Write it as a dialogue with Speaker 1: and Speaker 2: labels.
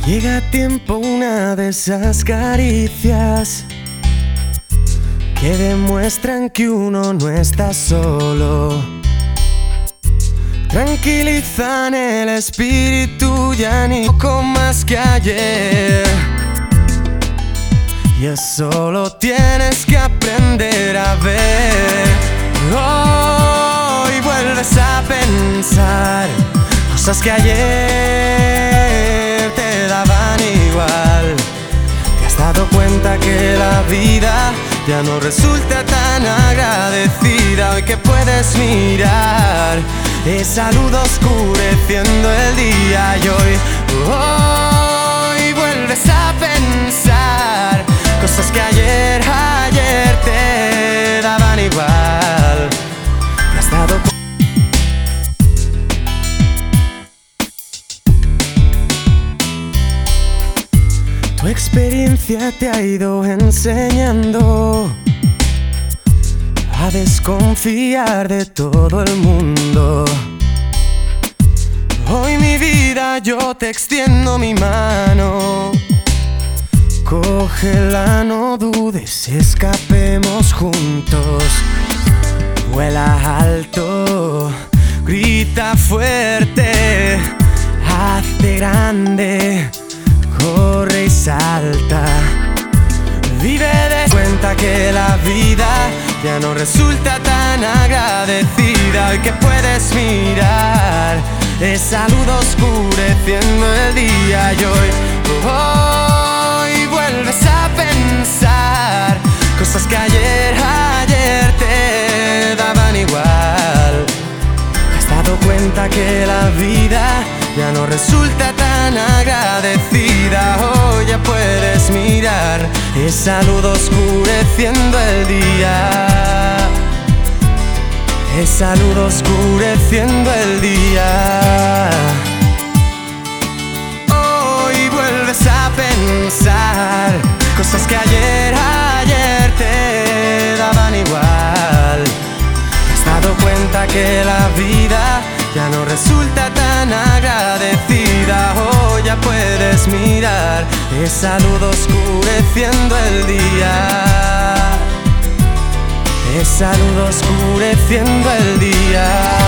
Speaker 1: Llega a tiempo una de esas caricias que demuestran que uno no está solo. Tranquilizan el espíritu ya ni poco más que ayer. Y eso lo tienes que aprender a ver. Hoy vuelves a pensar cosas que ayer te daban igual. Te has dado cuenta que la vida ya no resulta tan agradecida. Hoy que puedes mirar esa luz oscureciendo el día. Y hoy vuelves a pensar cosas que ayer te daban igual. Te has dado cuenta. Tu experiencia te ha ido enseñando a desconfiar de todo el mundo. Hoy mi vida yo te extiendo mi mano. Cógela, no dudes, escapemos juntos. Vuela alto, grita fuerte, hazte grande, corre y salta. Vive de cuenta que la vida ya no resulta tan agradecida. Hoy que puedes mirar esa luz oscureciendo el día. Y hoy vuelves a pensar cosas que ayer te daban igual. Te has dado cuenta que la vida ya no resulta tan agradecida. Hoy ya puedes mirar esa luz oscureciendo el día. Esa luz oscureciendo el día. Hoy vuelves a pensar cosas que ayer te daban igual. Te has dado cuenta que la vida ya no resulta tan agradecida. Hoy ya puedes mirar esa luz oscureciendo el día. Esa luz oscureciendo el día.